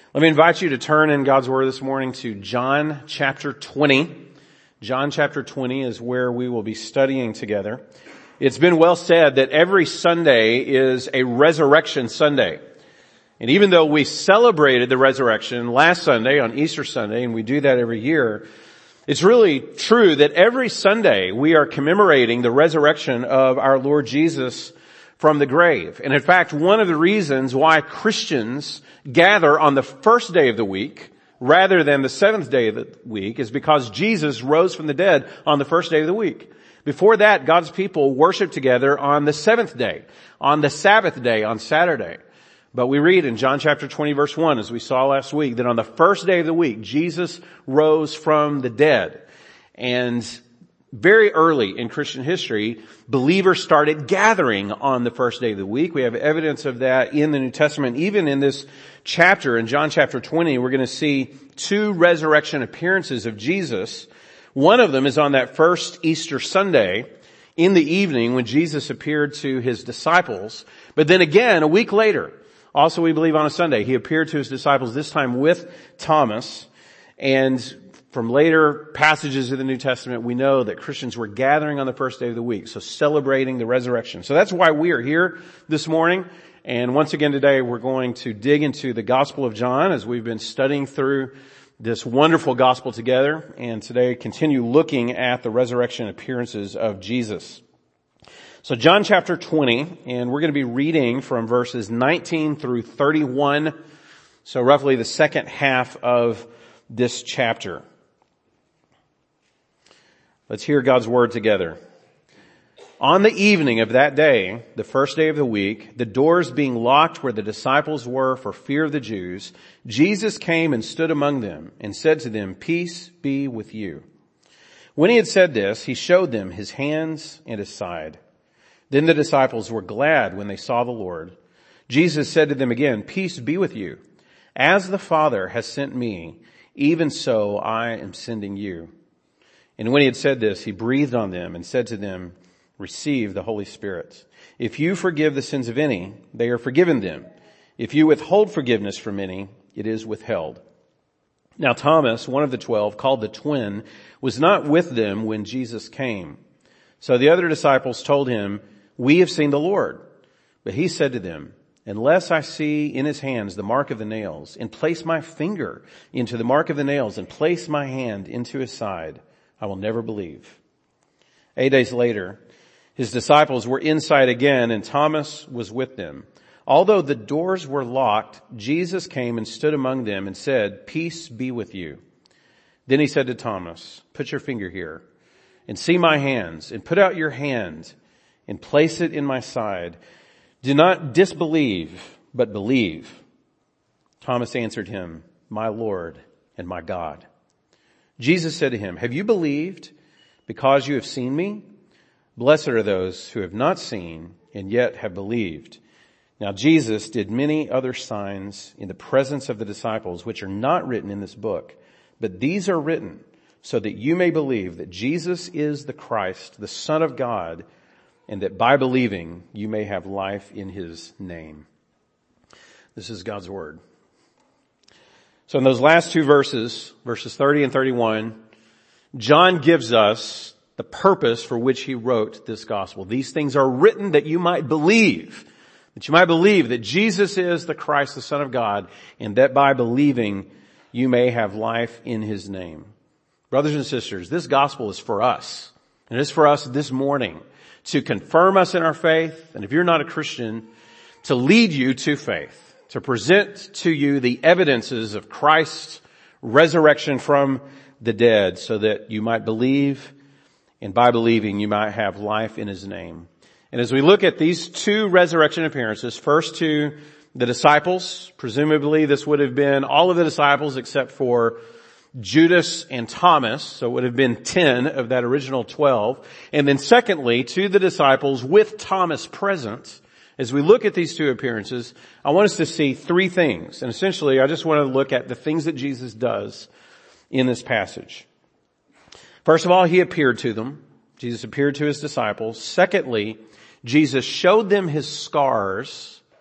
Let me invite you to turn in God's Word this morning to John chapter 20. John chapter 20 is where we will be studying together. It's been well said that every Sunday is a resurrection Sunday. And even though we celebrated the resurrection last Sunday on Easter Sunday, and we do that every year, it's really true that every Sunday we are commemorating the resurrection of our Lord Jesus from the grave. And in fact, one of the reasons why Christians gather on the first day of the week rather than the seventh day of the week is because Jesus rose from the dead on the first day of the week. Before that, God's people worshiped together on the seventh day, on the Sabbath day, on Saturday. But we read in John chapter 20 verse 1, as we saw last week, that on the first day of the week, Jesus rose from the dead. And very early in Christian history, believers started gathering on the first day of the week. We have evidence of that in the New Testament. Even in this chapter, in John chapter 20, we're going to see two resurrection appearances of Jesus. One of them is on that first Easter Sunday in the evening when Jesus appeared to his disciples. But then again, a week later, also we believe on a Sunday, he appeared to his disciples, this time with Thomas. And from later passages of the New Testament, we know that Christians were gathering on the first day of the week, so celebrating the resurrection. So that's why we are here this morning. And once again today, we're going to dig into the Gospel of John as we've been studying through this wonderful gospel together. And today continue looking at the resurrection appearances of Jesus. So John chapter 20, and we're going to be reading from verses 19 through 31. So roughly the second half of this chapter. Let's hear God's word together. On the evening of that day, the first day of the week, the doors being locked where the disciples were for fear of the Jews, Jesus came and stood among them and said to them, "Peace be with you." When he had said this, he showed them his hands and his side. Then the disciples were glad when they saw the Lord. Jesus said to them again, "Peace be with you. As the Father has sent me, even so I am sending you." And when he had said this, he breathed on them and said to them, "Receive the Holy Spirit. If you forgive the sins of any, they are forgiven them. If you withhold forgiveness from any, it is withheld." Now Thomas, one of the 12, called the twin, was not with them when Jesus came. So the other disciples told him, "We have seen the Lord." But he said to them, "Unless I see in his hands the mark of the nails, and place my finger into the mark of the nails, and place my hand into his side, I will never believe." 8 days later, his disciples were inside again, and Thomas was with them. Although the doors were locked, Jesus came and stood among them and said, "Peace be with you." Then he said to Thomas, "Put your finger here and see my hands, and put out your hand and place it in my side. Do not disbelieve, but believe." Thomas answered him, "My Lord and my God." Jesus said to him, "Have you believed because you have seen me? Blessed are those who have not seen and yet have believed." Now Jesus did many other signs in the presence of the disciples, which are not written in this book, but these are written so that you may believe that Jesus is the Christ, the Son of God, and that by believing you may have life in his name. This is God's word. So in those last two verses 30 and 31, John gives us the purpose for which he wrote this gospel. These things are written that you might believe that Jesus is the Christ, the Son of God, and that by believing you may have life in his name. Brothers and sisters, this gospel is for us, and it is for us this morning to confirm us in our faith, and if you're not a Christian, to lead you to faith, to present to you the evidences of Christ's resurrection from the dead so that you might believe, and by believing you might have life in his name. And as we look at these two resurrection appearances, first to the disciples, presumably this would have been all of the disciples except for Judas and Thomas, so it would have been 10 of that original 12. And then secondly, to the disciples with Thomas present. As we look at these two appearances, I want us to see three things. And essentially, I just want to look at the things that Jesus does in this passage. First of all, he appeared to them. Jesus appeared to his disciples. Secondly, Jesus showed them his scars.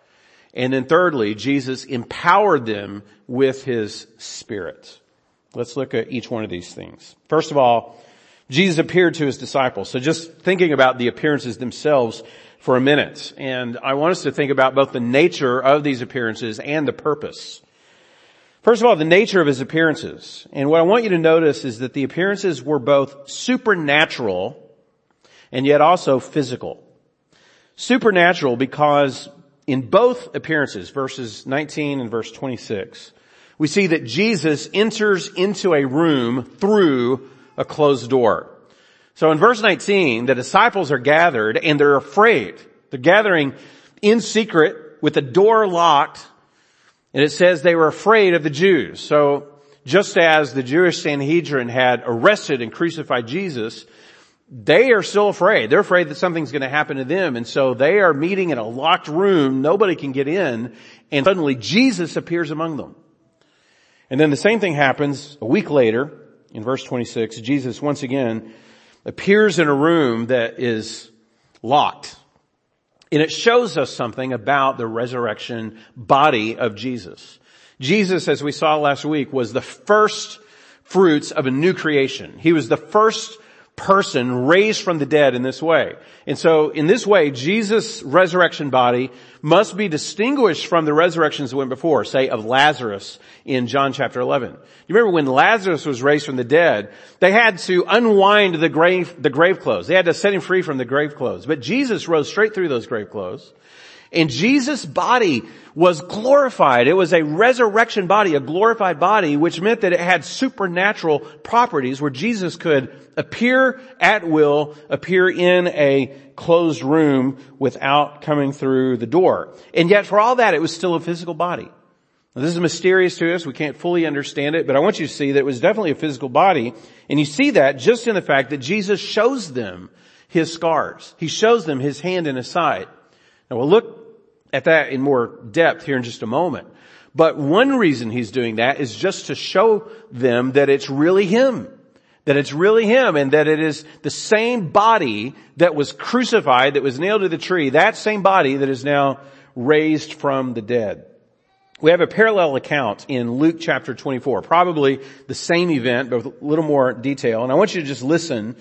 And then thirdly, Jesus empowered them with his Spirit. Let's look at each one of these things. First of all, Jesus appeared to his disciples. So just thinking about the appearances themselves for a minute. And I want us to think about both the nature of these appearances and the purpose. First of all, the nature of his appearances. And what I want you to notice is that the appearances were both supernatural and yet also physical. Supernatural because in both appearances, verses 19 and verse 26, we see that Jesus enters into a room through a closed door. So in verse 19, the disciples are gathered and they're afraid. They're gathering in secret with the door locked, and it says they were afraid of the Jews. So just as the Jewish Sanhedrin had arrested and crucified Jesus, they are still afraid. They're afraid that something's going to happen to them. And so they are meeting in a locked room. Nobody can get in. And suddenly Jesus appears among them. And then the same thing happens a week later in verse 26. Jesus once again appears in a room that is locked. And it shows us something about the resurrection body of Jesus. Jesus, as we saw last week, was the first fruits of a new creation. He was the first person raised from the dead in this way. And so in this way, Jesus' resurrection body must be distinguished from the resurrections that went before, say of Lazarus in John chapter 11. You remember when Lazarus was raised from the dead, they had to unwind the grave clothes. They had to set him free from the grave clothes. But Jesus rose straight through those grave clothes. And Jesus' body was glorified. It was a resurrection body, a glorified body, which meant that it had supernatural properties where Jesus could appear at will, appear in a closed room without coming through the door. And yet for all that, it was still a physical body. Now, this is mysterious to us. We can't fully understand it, but I want you to see that it was definitely a physical body. And you see that just in the fact that Jesus shows them his scars. He shows them his hand and his side. Now we'll look at that in more depth here in just a moment. But one reason he's doing that is just to show them that it's really him. That it's really him, and that it is the same body that was crucified, that was nailed to the tree, that same body that is now raised from the dead. We have a parallel account in Luke chapter 24, probably the same event, but with a little more detail. And I want you to just listen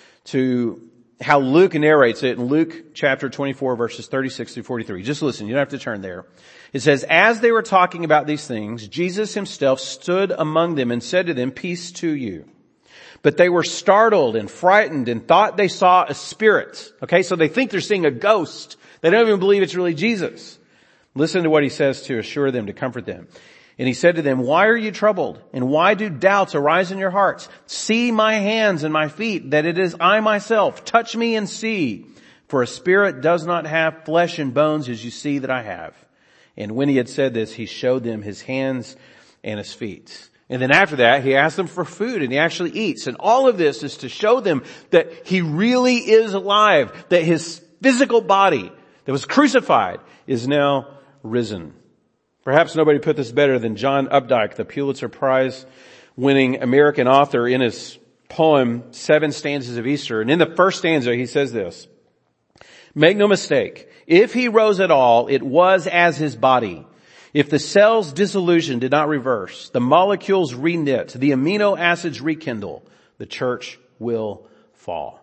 to how Luke narrates it in Luke chapter 24 verses 36 through 43. Just listen, you don't have to turn there. It says, as they were talking about these things, Jesus himself stood among them and said to them, peace to you. But they were startled and frightened and thought they saw a spirit. Okay, so they think they're seeing a ghost. They don't even believe it's really Jesus. Listen to what he says to assure them, to comfort them. And he said to them, why are you troubled? And why do doubts arise in your hearts? See my hands and my feet, that it is I myself. Touch me and see. For a spirit does not have flesh and bones as you see that I have. And when he had said this, he showed them his hands and his feet. And then after that, he asked them for food, and he actually eats. And all of this is to show them that he really is alive, that his physical body that was crucified is now risen. Perhaps nobody put this better than John Updike, the Pulitzer Prize winning American author, in his poem, 7 Stanzas of Easter. And in the first stanza, he says this, make no mistake, if he rose at all, it was as his body. If the cell's dissolution did not reverse, the molecules reknit, the amino acids rekindle, the church will fall.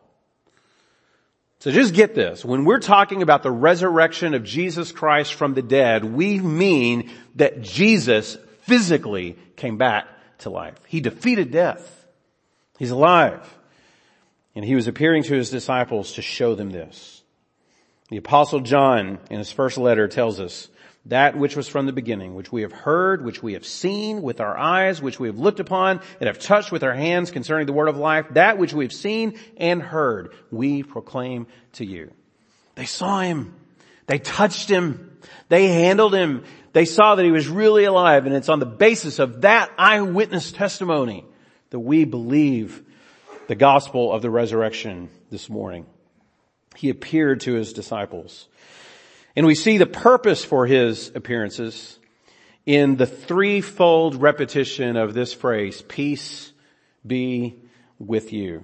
So just get this. When we're talking about the resurrection of Jesus Christ from the dead, we mean that Jesus physically came back to life. He defeated death. He's alive. And he was appearing to his disciples to show them this. The Apostle John, in his first letter, tells us, that which was from the beginning, which we have heard, which we have seen with our eyes, which we have looked upon and have touched with our hands concerning the word of life, that which we have seen and heard, we proclaim to you. They saw him. They touched him. They handled him. They saw that he was really alive, and it's on the basis of that eyewitness testimony that we believe the gospel of the resurrection this morning. He appeared to his disciples. And we see the purpose for his appearances in the threefold repetition of this phrase, peace be with you.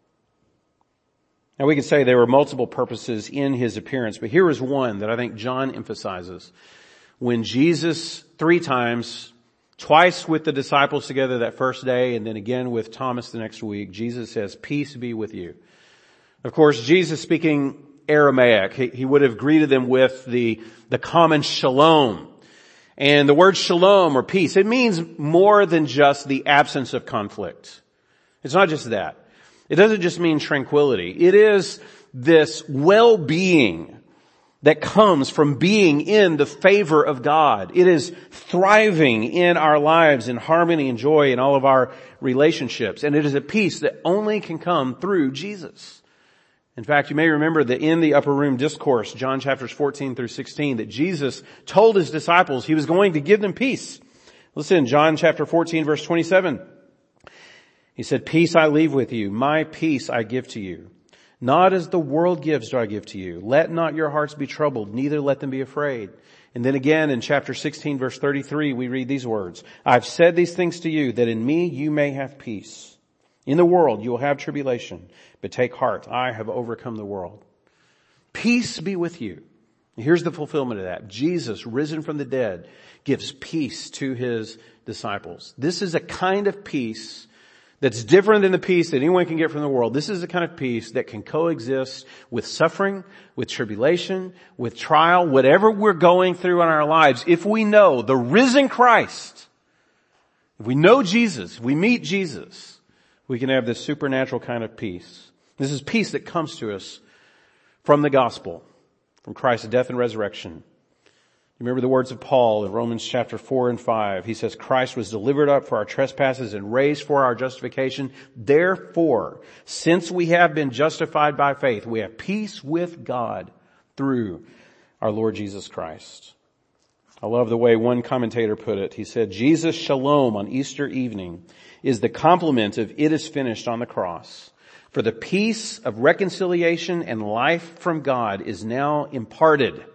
Now we could say there were multiple purposes in his appearance, but here is one that I think John emphasizes. when Jesus 3 times, twice with the disciples together that first day and then again with Thomas the next week, Jesus says, peace be with you. Of course, Jesus speaking Aramaic, he would have greeted them with the common shalom. And the word shalom or peace, it means more than just the absence of conflict. It's not just that. It doesn't just mean tranquility. It is this well-being that comes from being in the favor of God. It is thriving in our lives in harmony and joy in all of our relationships. And it is a peace that only can come through Jesus. In fact, you may remember that in the upper room discourse, John chapters 14 through 16, that Jesus told his disciples he was going to give them peace. Listen, John chapter 14 verse 27. He said, peace I leave with you, my peace I give to you. Not as the world gives do I give to you. Let not your hearts be troubled, neither let them be afraid. And then again in chapter 16 verse 33, we read these words, I've said these things to you that in me you may have peace. In the world you will have tribulation, but take heart, I have overcome the world. Peace be with you. Here's the fulfillment of that. Jesus, risen from the dead, gives peace to his disciples. This is a kind of peace that's different than the peace that anyone can get from the world. This is the kind of peace that can coexist with suffering, with tribulation, with trial, whatever we're going through in our lives. If we know the risen Christ, if we know Jesus, if we meet Jesus, we can have this supernatural kind of peace. This is peace that comes to us from the gospel, from Christ's death and resurrection. Remember the words of Paul in Romans chapter 4 and 5. He says, Christ was delivered up for our trespasses and raised for our justification. Therefore, since we have been justified by faith, we have peace with God through our Lord Jesus Christ. I love the way one commentator put it. He said, Jesus' shalom on Easter evening is the complement of it is finished on the cross. For the peace of reconciliation and life from God is now imparted.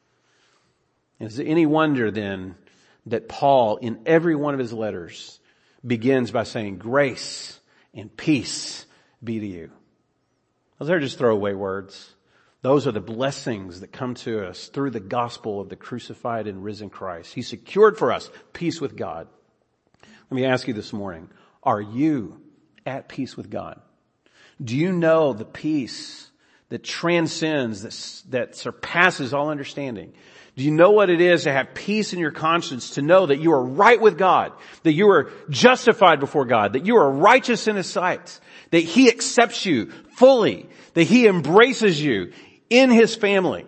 Is it any wonder then that Paul in every one of his letters begins by saying grace and peace be to you? Those are just throwaway words. Those are the blessings that come to us through the gospel of the crucified and risen Christ. He secured for us peace with God. Let me ask you this morning, are you at peace with God? Do you know the peace that transcends, that surpasses all understanding? Do you know what it is to have peace in your conscience, to know that you are right with God, that you are justified before God, that you are righteous in His sight, that He accepts you fully, that He embraces you in His family?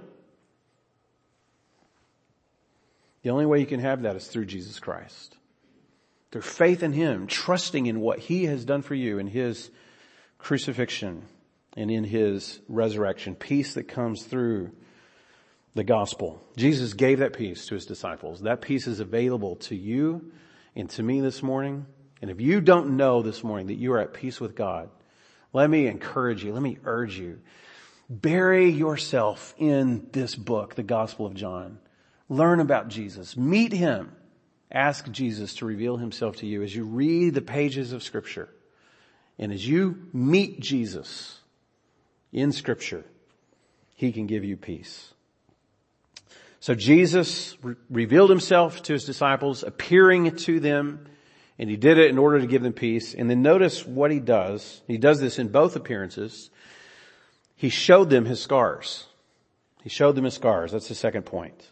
The only way you can have that is through Jesus Christ. Through faith in Him, trusting in what He has done for you in His crucifixion and in His resurrection. Peace that comes through the gospel. Jesus gave that peace to His disciples. That peace is available to you and to me this morning. And if you don't know this morning that you are at peace with God, let me encourage you, let me urge you, bury yourself in this book, the Gospel of John. Learn about Jesus. Meet Him. Ask Jesus to reveal Himself to you as you read the pages of Scripture. And as you meet Jesus in Scripture, He can give you peace. So Jesus revealed Himself to His disciples, appearing to them, and He did it in order to give them peace. And then notice what He does. He does this in both appearances. He showed them His scars. He showed them His scars. That's the second point.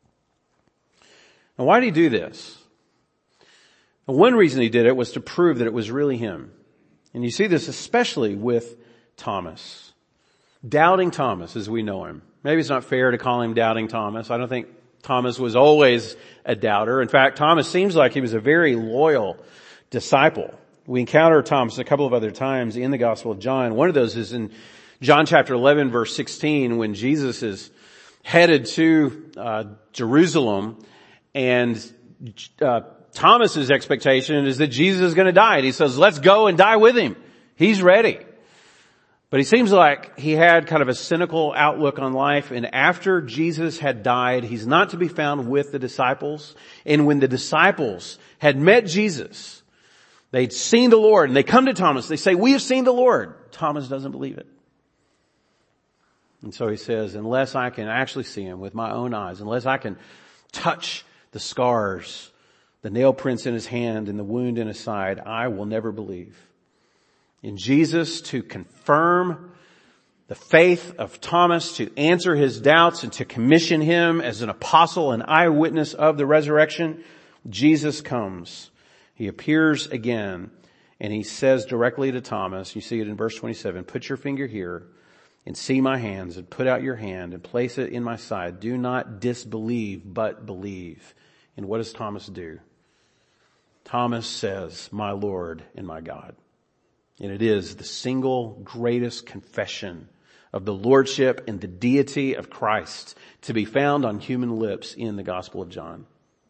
Now, why did He do this? Now, one reason He did it was to prove that it was really Him. And you see this especially with Thomas. Doubting Thomas as we know him. Maybe it's not fair to call him Doubting Thomas. I don't think Thomas was always a doubter. In fact, Thomas seems like he was a very loyal disciple. We encounter Thomas a couple of other times in the Gospel of John. One of those is in John chapter 11 verse 16 when Jesus is headed to Jerusalem, and Thomas's expectation is that Jesus is going to die. And he says, let's go and die with Him. He's ready. But he seems like he had kind of a cynical outlook on life. And after Jesus had died, He's not to be found with the disciples. And when the disciples had met Jesus, they'd seen the Lord, and they come to Thomas. They say, we have seen the Lord. Thomas doesn't believe it. And so he says, unless I can actually see Him with my own eyes, unless I can touch the scars, the nail prints in his hand and the wound in his side, I will never believe. In Jesus to confirm the faith of Thomas, to answer his doubts and to commission him as an apostle, an eyewitness of the resurrection, Jesus comes. He appears again and he says directly to Thomas, you see it in verse 27, put your finger here and see my hands, and put out your hand and place it in my side. Do not disbelieve, but believe. And what does Thomas do? Thomas says, my Lord and my God. And it is the single greatest confession of the lordship and the deity of Christ to be found on human lips in the Gospel of John.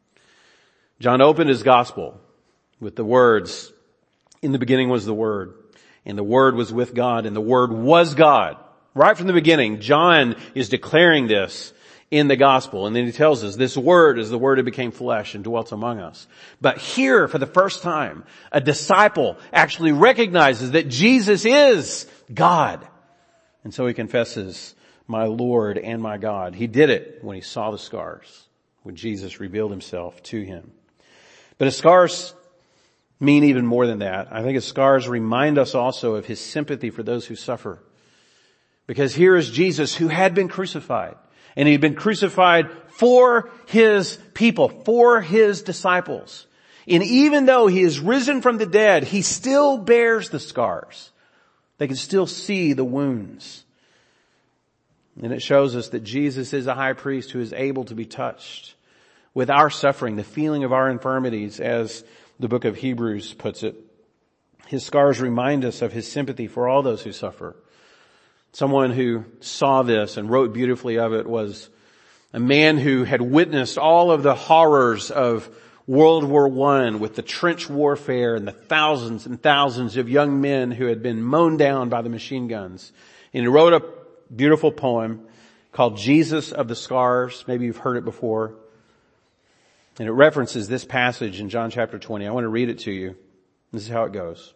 John opened his Gospel with the words, in the beginning was the Word, and the Word was with God, and the Word was God. Right from the beginning, John is declaring this in the Gospel. And then he tells us this Word is the Word who became flesh and dwelt among us. But here, for the first time, a disciple actually recognizes that Jesus is God. And so he confesses, my Lord and my God. He did it when he saw the scars, when Jesus revealed himself to him. But his scars mean even more than that. I think his scars remind us also of his sympathy for those who suffer. Because here is Jesus who had been crucified. And he had been crucified for his people, for his disciples. And even though he is risen from the dead, he still bears the scars. They can still see the wounds. And it shows us that Jesus is a high priest who is able to be touched with our suffering, the feeling of our infirmities, as the book of Hebrews puts it. His scars remind us of his sympathy for all those who suffer. Someone who saw this and wrote beautifully of it was a man who had witnessed all of the horrors of World War I with the trench warfare and the thousands and thousands of young men who had been mown down by the machine guns. And he wrote a beautiful poem called Jesus of the Scars. Maybe you've heard it before. And it references this passage in John chapter 20. I want to read it to you. This is how it goes.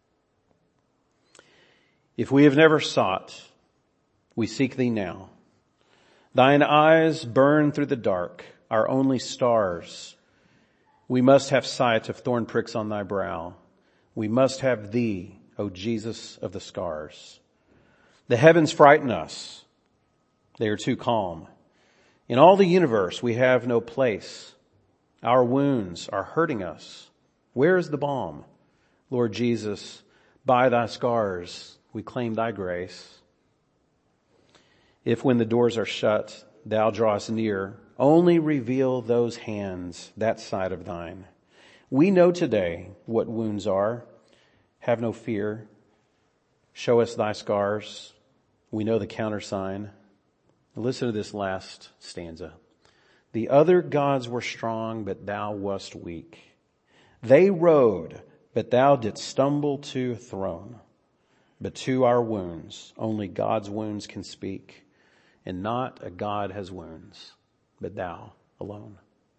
If we have never sought, we seek thee now. Thine eyes burn through the dark, are only stars. We must have sight of thorn pricks on thy brow. We must have thee, O Jesus of the scars. The heavens frighten us. They are too calm. In all the universe we have no place. Our wounds are hurting us. Where is the balm? Lord Jesus, by thy scars we claim thy grace. If when the doors are shut, thou drawest near, only reveal those hands, that side of thine. We know today what wounds are. Have no fear. Show us thy scars. We know the countersign. Listen to this last stanza. The other gods were strong, but thou wast weak. They rode, but thou didst stumble to a throne. But to our wounds, only God's wounds can speak. And not a God has wounds, but thou alone.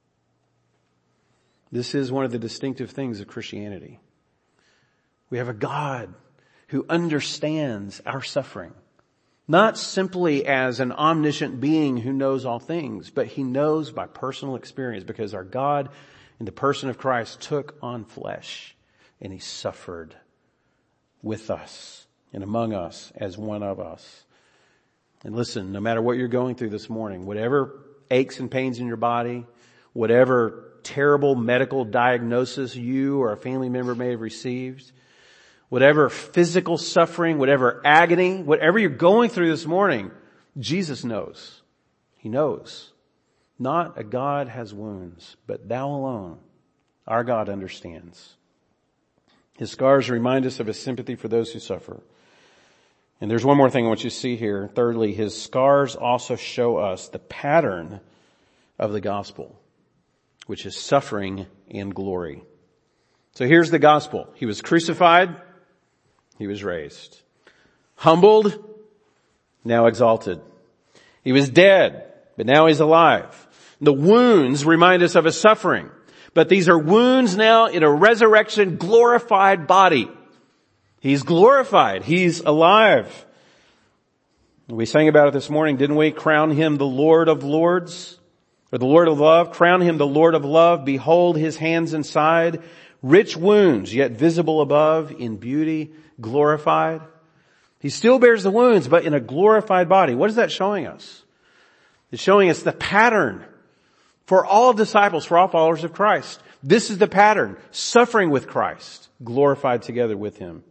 This is one of the distinctive things of Christianity. We have a God who understands our suffering. Not simply as an omniscient being who knows all things, but he knows by personal experience, because our God in the person of Christ took on flesh and he suffered with us and among us as one of us. And listen, no matter what you're going through this morning, whatever aches and pains in your body, whatever terrible medical diagnosis you or a family member may have received, whatever physical suffering, whatever agony, whatever you're going through this morning, Jesus knows. He knows. Not a God has wounds, but thou alone, our God, understands. His scars remind us of his sympathy for those who suffer. And there's one more thing I want you to see here. Thirdly, his scars also show us the pattern of the gospel, which is suffering and glory. So here's the gospel. He was crucified. He was raised. Humbled, now exalted. He was dead, but now he's alive. The wounds remind us of his suffering, but these are wounds now in a resurrection glorified body. He's glorified. He's alive. We sang about it this morning, didn't we? Crown him the Lord of Lords. Or the Lord of love, crown him the Lord of love. Behold his hands and side, rich wounds, yet visible above, in beauty glorified. He still bears the wounds, but in a glorified body. What is that showing us? It's showing us the pattern for all disciples, for all followers of Christ. This is the pattern. Suffering with Christ, glorified together with him.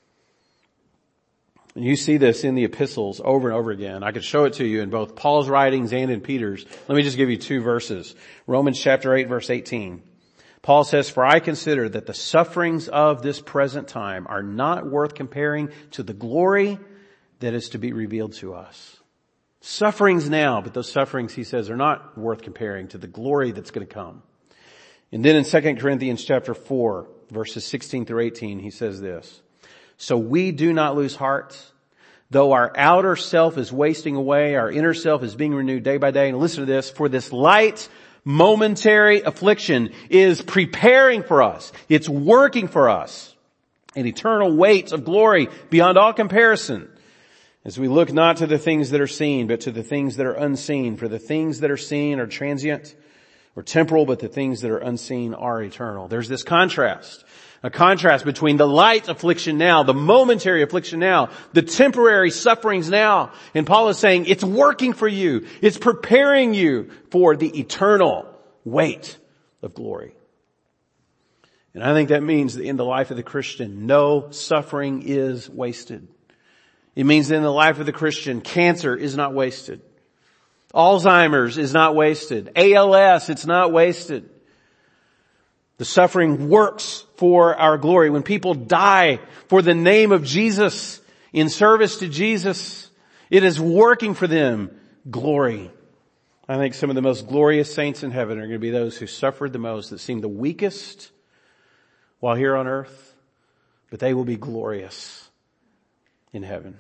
And you see this in the epistles over and over again. I could show it to you in both Paul's writings and in Peter's. Let me just give you 2 verses. Romans chapter 8 verse 18. Paul says, for I consider that the sufferings of this present time are not worth comparing to the glory that is to be revealed to us. Sufferings now, but those sufferings, he says, are not worth comparing to the glory that's going to come. And then in 2 Corinthians chapter 4 verses 16 through 18, he says this. So we do not lose heart. Though our outer self is wasting away, our inner self is being renewed day by day. And listen to this, for this light, momentary affliction is preparing for us. It's working for us an eternal weight of glory beyond all comparison. As we look not to the things that are seen, but to the things that are unseen. For the things that are seen are transient or temporal, but the things that are unseen are eternal. There's this contrast. A contrast between the light affliction now, the momentary affliction now, the temporary sufferings now. And Paul is saying it's working for you. It's preparing you for the eternal weight of glory. And I think that means that in the life of the Christian, no suffering is wasted. It means that in the life of the Christian, cancer is not wasted. Alzheimer's is not wasted. ALS, it's not wasted. The suffering works for our glory. When people die for the name of Jesus, in service to Jesus, it is working for them glory. I think some of the most glorious saints in heaven are going to be those who suffered the most, that seem the weakest while here on earth, but they will be glorious in heaven.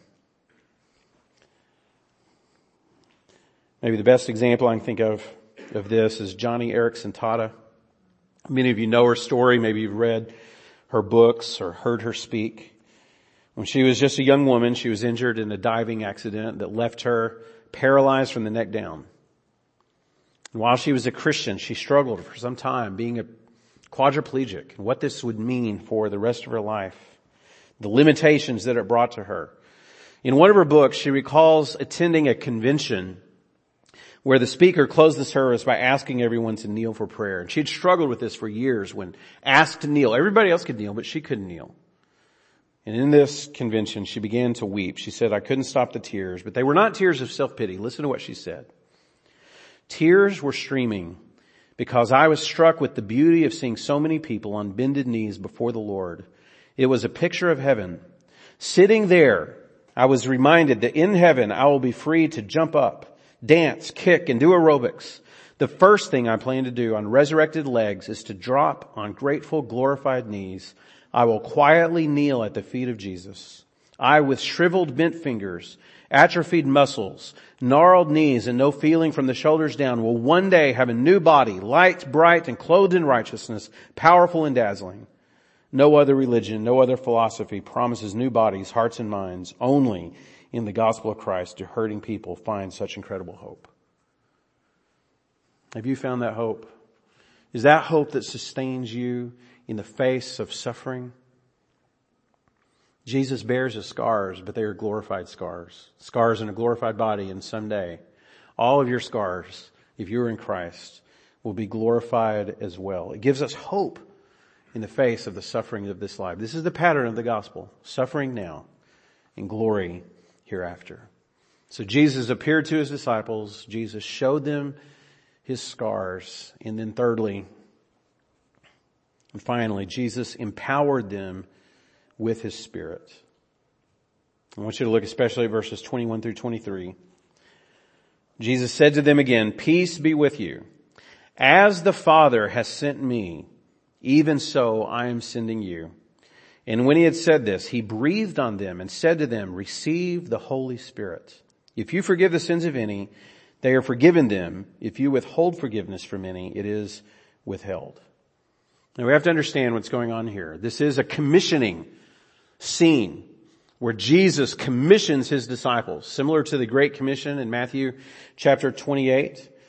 Maybe the best example I can think of this is Johnny Erickson Tata. Many of you know her story. Maybe you've read her books or heard her speak. When she was just a young woman, she was injured in a diving accident that left her paralyzed from the neck down. And while she was a Christian, she struggled for some time being a quadriplegic and what this would mean for the rest of her life, the limitations that it brought to her. In one of her books, she recalls attending a convention where the speaker closed the service by asking everyone to kneel for prayer. And she had struggled with this for years when asked to kneel. Everybody else could kneel, but she couldn't kneel. And in this convention, she began to weep. She said, I couldn't stop the tears, but they were not tears of self-pity. Listen to what she said. Tears were streaming because I was struck with the beauty of seeing so many people on bended knees before the Lord. It was a picture of heaven. Sitting there, I was reminded that in heaven I will be free to jump up, dance, kick, and do aerobics. The first thing I plan to do on resurrected legs is to drop on grateful, glorified knees. I will quietly kneel at the feet of Jesus. I, with shriveled, bent fingers, atrophied muscles, gnarled knees, and no feeling from the shoulders down, will one day have a new body, light, bright, and clothed in righteousness, powerful and dazzling. No other religion, no other philosophy promises new bodies, hearts, and minds. Only in the gospel of Christ do hurting people find such incredible hope. Have you found that hope? Is that hope that sustains you in the face of suffering? Jesus bears his scars, but they are glorified scars. Scars in a glorified body, and someday all of your scars, if you're in Christ, will be glorified as well. It gives us hope in the face of the suffering of this life. This is the pattern of the gospel. Suffering now and glory hereafter. So Jesus appeared to his disciples. Jesus showed them his scars. And then thirdly, and finally, Jesus empowered them with his Spirit. I want you to look especially at verses 21 through 23. Jesus said to them again, peace be with you. As the Father has sent me, even so I am sending you. And when he had said this, he breathed on them and said to them, receive the Holy Spirit. If you forgive the sins of any, they are forgiven them. If you withhold forgiveness from any, it is withheld. Now we have to understand what's going on here. This is a commissioning scene where Jesus commissions his disciples, similar to the Great Commission in Matthew chapter 28.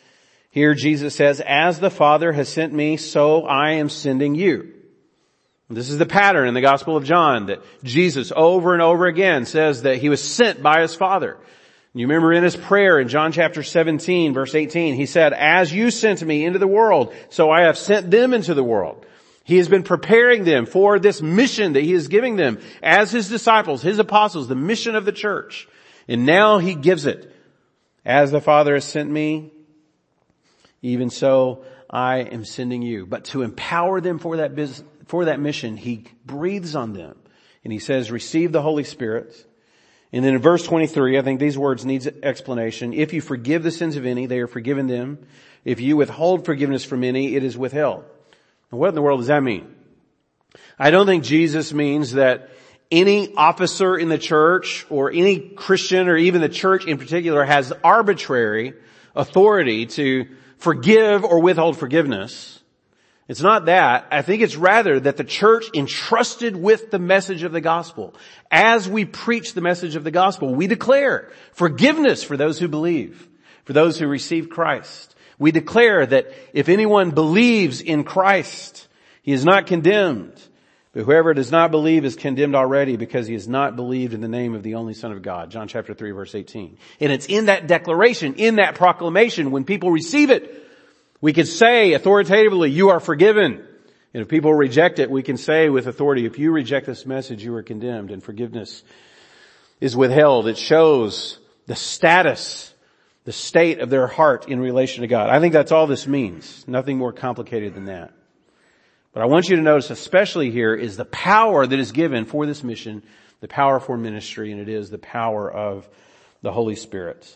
Here Jesus says, as the Father has sent me, so I am sending you. This is the pattern in the Gospel of John, that Jesus over and over again says that he was sent by his Father. You remember in his prayer in John chapter 17 verse 18, he said, as you sent me into the world, so I have sent them into the world. He has been preparing them for this mission that he is giving them as his disciples, his apostles, the mission of the church. And now he gives it. As the Father has sent me, even so I am sending you. But to empower them for that mission, he breathes on them. And he says, receive the Holy Spirit. And then in verse 23, I think these words need explanation. If you forgive the sins of any, they are forgiven them. If you withhold forgiveness from any, it is withheld. Now, what in the world does that mean? I don't think Jesus means that any officer in the church or any Christian or even the church in particular has arbitrary authority to forgive or withhold forgiveness. It's not that. I think it's rather that the church entrusted with the message of the gospel. As we preach the message of the gospel, we declare forgiveness for those who believe, for those who receive Christ. We declare that if anyone believes in Christ, he is not condemned. But whoever does not believe is condemned already because he has not believed in the name of the only Son of God. John chapter 3 verse 18. And it's in that declaration, in that proclamation, when people receive it, we can say authoritatively, you are forgiven. And if people reject it, we can say with authority, if you reject this message, you are condemned, and forgiveness is withheld. It shows the status, the state of their heart in relation to God. I think that's all this means. Nothing more complicated than that. But I want you to notice, especially here, is the power that is given for this mission, the power for ministry, and it is the power of the Holy Spirit.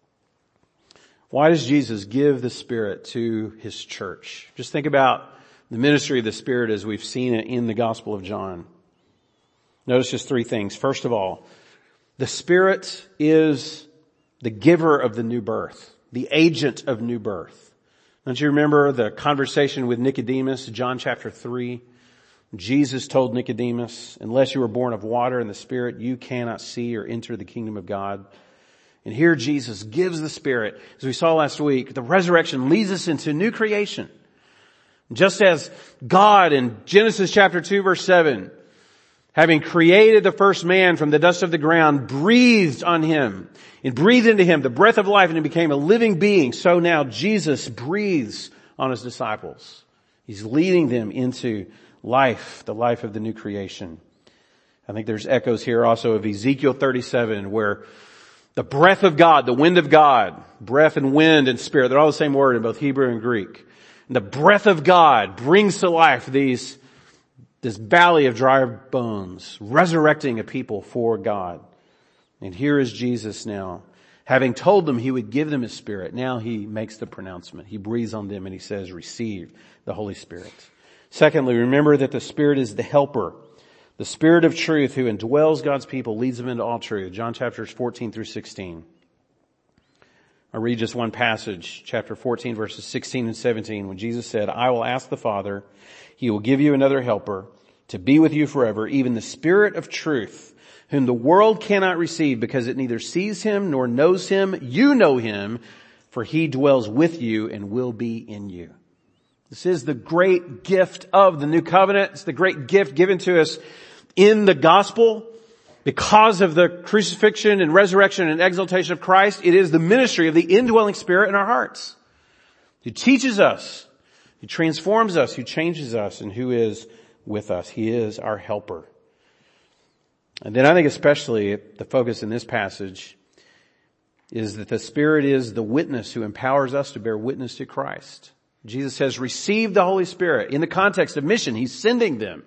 Why does Jesus give the Spirit to his church? Just think about the ministry of the Spirit as we've seen it in the Gospel of John. Notice just three things. First of all, the Spirit is the giver of the new birth, the agent of new birth. Don't you remember the conversation with Nicodemus, John chapter 3? Jesus told Nicodemus, unless you are born of water and the Spirit, you cannot see or enter the kingdom of God. And here Jesus gives the Spirit. As we saw last week, the resurrection leads us into new creation. Just as God in Genesis chapter 2 verse 7, having created the first man from the dust of the ground, breathed on him and breathed into him the breath of life and he became a living being. So now Jesus breathes on his disciples. He's leading them into life, the life of the new creation. I think there's echoes here also of Ezekiel 37 where the breath of God, the wind of God, breath and wind and spirit, they're all the same word in both Hebrew and Greek. And the breath of God brings to life this valley of dry bones, resurrecting a people for God. And here is Jesus now, having told them he would give them his Spirit. Now he makes the pronouncement. He breathes on them and he says, receive the Holy Spirit. Secondly, remember that the Spirit is the helper. The Spirit of truth who indwells God's people leads them into all truth. John chapters 14 through 16. I'll read just one passage, chapter 14 verses 16 and 17, when Jesus said, I will ask the Father, he will give you another helper to be with you forever, even the Spirit of truth, whom the world cannot receive because it neither sees him nor knows him. You know him, for he dwells with you and will be in you. This is the great gift of the new covenant. It's the great gift given to us in the gospel because of the crucifixion and resurrection and exaltation of Christ. It is the ministry of the indwelling Spirit in our hearts who teaches us, who transforms us, who changes us, and who is with us. He is our helper. And then I think especially the focus in this passage is that the Spirit is the witness who empowers us to bear witness to Christ. Jesus says, receive the Holy Spirit. In the context of mission, he's sending them.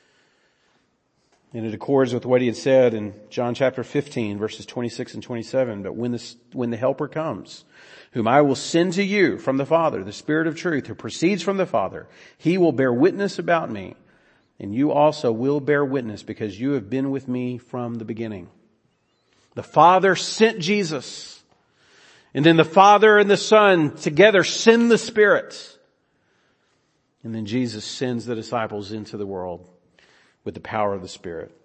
And it accords with what he had said in John chapter 15, verses 26 and 27. But when the Helper comes, whom I will send to you from the Father, the Spirit of truth who proceeds from the Father, he will bear witness about me. And you also will bear witness because you have been with me from the beginning. The Father sent Jesus. And then the Father and the Son together send the Spirit. And then Jesus sends the disciples into the world with the power of the Spirit.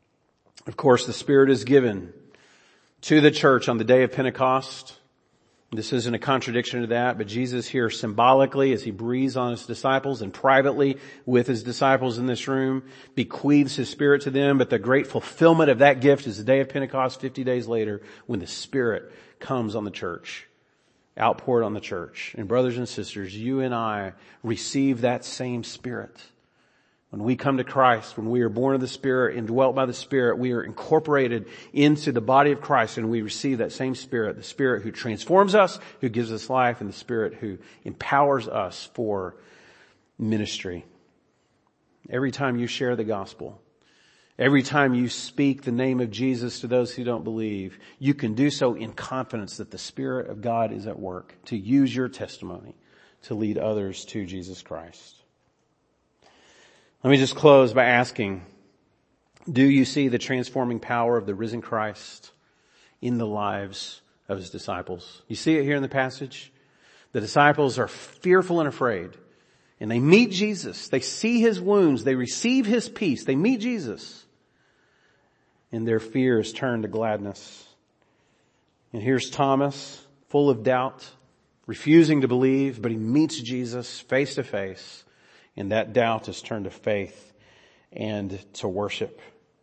Of course, the Spirit is given to the church on the day of Pentecost. This isn't a contradiction to that, but Jesus here symbolically, as he breathes on his disciples and privately with his disciples in this room, bequeaths his Spirit to them. But the great fulfillment of that gift is the day of Pentecost, 50 days later, when the Spirit comes on the church, outpoured on the church. And brothers and sisters, you and I receive that same Spirit. When we come to Christ, when we are born of the Spirit and dwelt by the Spirit, we are incorporated into the body of Christ, and we receive that same Spirit, the Spirit who transforms us, who gives us life, and the Spirit who empowers us for ministry. Every time you share the gospel, every time you speak the name of Jesus to those who don't believe, you can do so in confidence that the Spirit of God is at work to use your testimony to lead others to Jesus Christ. Let me just close by asking, do you see the transforming power of the risen Christ in the lives of his disciples? You see it here in the passage? The disciples are fearful and afraid, and they meet Jesus. They see his wounds. They receive his peace. They meet Jesus, and their fears turn to gladness. And here's Thomas, full of doubt, refusing to believe, but he meets Jesus face to face. And that doubt is turned to faith and to worship.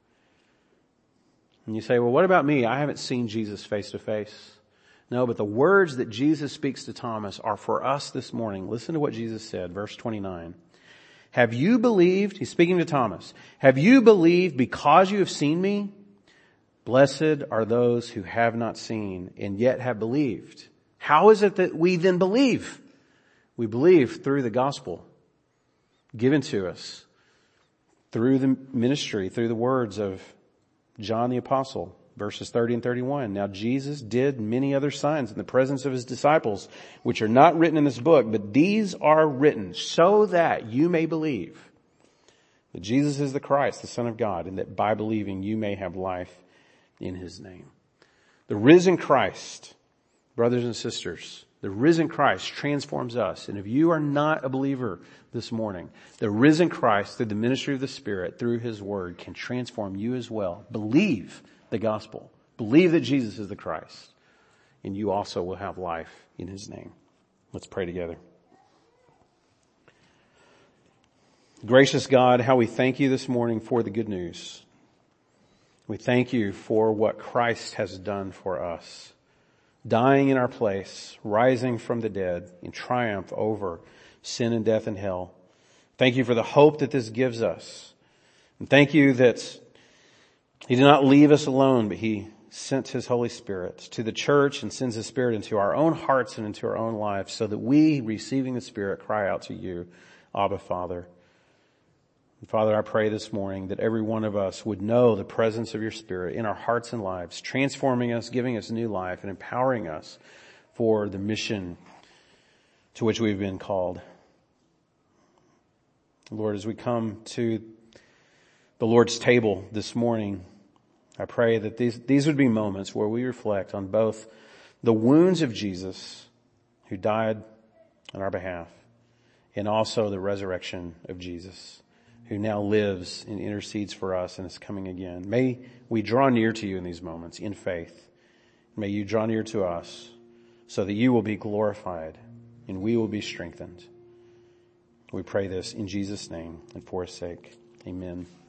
And you say, well, what about me? I haven't seen Jesus face to face. No, but the words that Jesus speaks to Thomas are for us this morning. Listen to what Jesus said, verse 29. Have you believed? He's speaking to Thomas. Have you believed because you have seen me? Blessed are those who have not seen and yet have believed. How is it that we then believe? We believe through the gospel given to us, through the ministry, through the words of John the Apostle, verses 30 and 31. Now Jesus did many other signs in the presence of his disciples, which are not written in this book, but these are written so that you may believe that Jesus is the Christ, the Son of God, and that by believing you may have life in his name. The risen Christ, brothers and sisters, the risen Christ transforms us. And if you are not a believer this morning, the risen Christ, through the ministry of the Spirit, through his word, can transform you as well. Believe the gospel. Believe that Jesus is the Christ. And you also will have life in his name. Let's pray together. Gracious God, how we thank you this morning for the good news. We thank you for what Christ has done for us. Dying in our place, rising from the dead in triumph over sin and death and hell. Thank you for the hope that this gives us. And thank you that he did not leave us alone, but he sent his Holy Spirit to the church and sends his Spirit into our own hearts and into our own lives so that we, receiving the Spirit, cry out to you, Abba, Father. And Father, I pray this morning that every one of us would know the presence of your Spirit in our hearts and lives, transforming us, giving us new life, and empowering us for the mission to which we've been called. Lord, as we come to the Lord's table this morning, I pray that these would be moments where we reflect on both the wounds of Jesus, who died on our behalf, and also the resurrection of Jesus, who now lives and intercedes for us and is coming again. May we draw near to you in these moments in faith. May you draw near to us so that you will be glorified and we will be strengthened. We pray this in Jesus' name and for his sake. Amen.